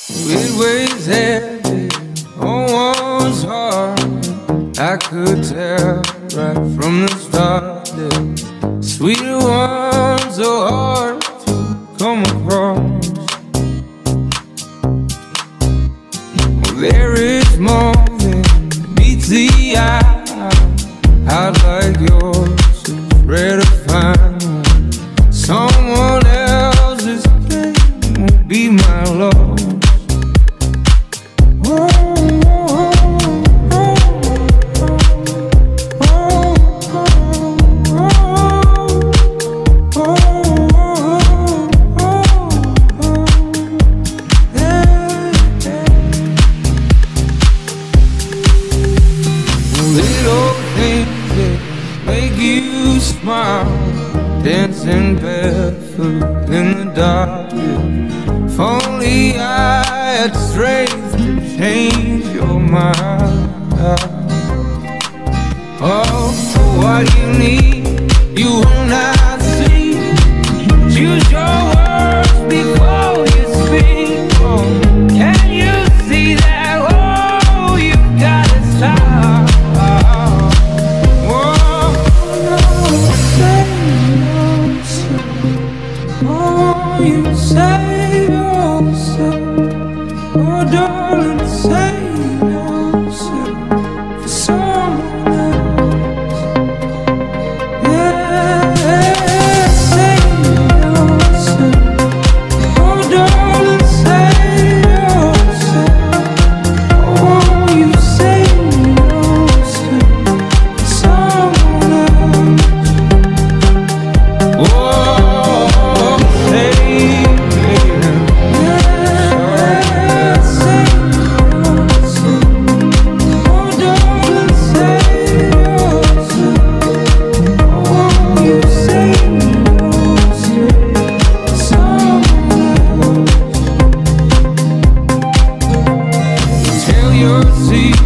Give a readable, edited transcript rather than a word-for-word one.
It weighs heavy on one's heart. I could tell right from the start that sweeter ones are hard to come across. Well, there is more than meets the eye. I'd like yours to redefine someone else's pain won't be my love. Little things that make you smile, dancing barefoot in the dark. If only I had strength to change your mind. Oh, what you need, you will not see. Choose your words before you speak. Oh, can you see that? Oh, you gotta stop. You save yourself, oh darling, save yourself for someone else. Yeah, save yourself, oh darling, save yourself. Oh, you save yourself for someone else. Oh, your secret.